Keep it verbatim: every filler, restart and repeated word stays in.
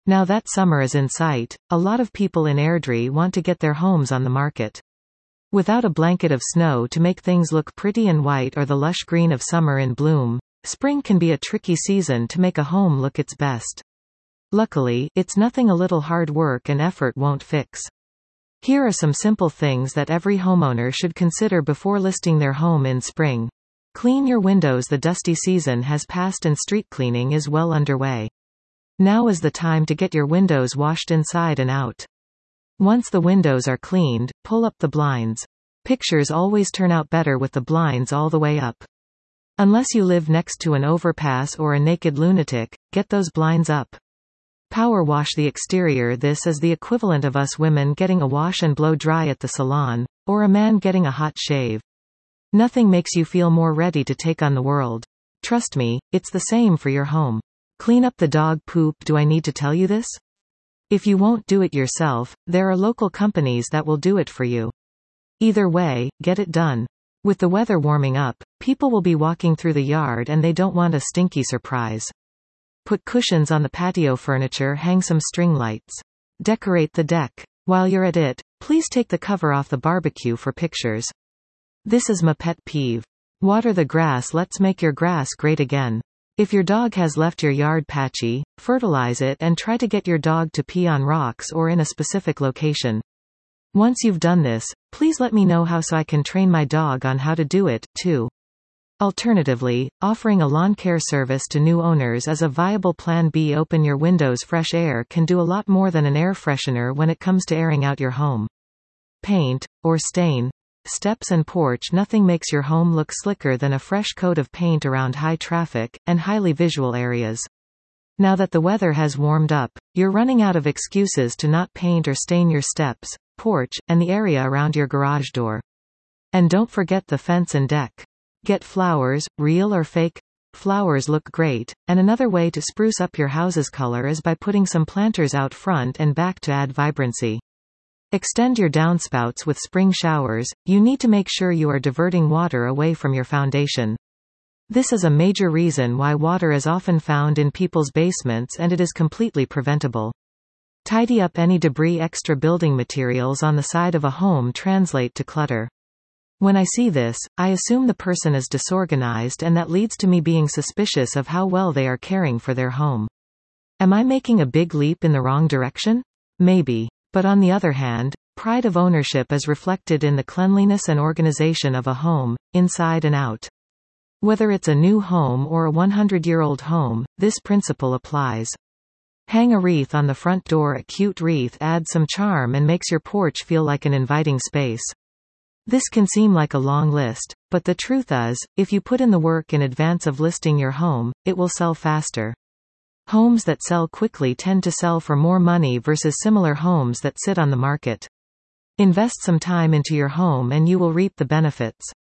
Now that summer is in sight, a lot of people in Airdrie want to get their homes on the market. Without a blanket of snow to make things look pretty and white or the lush green of summer in bloom, spring can be a tricky season to make a home look its best. Luckily, it's nothing a little hard work and effort won't fix. Here are some simple things that every homeowner should consider before listing their home in spring. Clean your windows. The dusty season has passed and street cleaning is well underway. Now is the time to get your windows washed inside and out. Once the windows are cleaned, pull up the blinds. Pictures always turn out better with the blinds all the way up. Unless you live next to an overpass or a naked lunatic, get those blinds up. Power wash the exterior. This is the equivalent of us women getting a wash and blow dry at the salon, or a man getting a hot shave. Nothing makes you feel more ready to take on the world. Trust me, it's the same for your home. Clean up the dog poop. Do I need to tell you this? If you won't do it yourself, there are local companies that will do it for you. Either way, get it done. With the weather warming up, people will be walking through the yard and they don't want a stinky surprise. Put cushions on the patio furniture. Hang some string lights. Decorate the deck. While you're at it, please take the cover off the barbecue for pictures. This is my pet peeve. Water the grass. Let's make your grass great again. If your dog has left your yard patchy, fertilize it and try to get your dog to pee on rocks or in a specific location. Once you've done this, please let me know how so I can train my dog on how to do it, too. Alternatively, offering a lawn care service to new owners is a viable plan B. Open your windows. Fresh air can do a lot more than an air freshener when it comes to airing out your home. Paint, or stain, steps and porch. Nothing makes your home look slicker than a fresh coat of paint around high traffic and highly visual areas. Now that the weather has warmed up, you're running out of excuses to not paint or stain your steps, porch, and the area around your garage door. And don't forget the fence and deck. Get flowers, real or fake. Flowers look great, and another way to spruce up your house's color is by putting some planters out front and back to add vibrancy. Extend your downspouts with spring showers. You need to make sure you are diverting water away from your foundation. This is a major reason why water is often found in people's basements, and it is completely preventable. Tidy up any debris. Extra building materials on the side of a home translate to clutter. When I see this, I assume the person is disorganized, and that leads to me being suspicious of how well they are caring for their home. Am I making a big leap in the wrong direction? Maybe. But on the other hand, pride of ownership is reflected in the cleanliness and organization of a home, inside and out. Whether it's a new home or a hundred-year-old home, this principle applies. Hang a wreath on the front door. A cute wreath adds some charm and makes your porch feel like an inviting space. This can seem like a long list, but the truth is, if you put in the work in advance of listing your home, it will sell faster. Homes that sell quickly tend to sell for more money versus similar homes that sit on the market. Invest some time into your home and you will reap the benefits.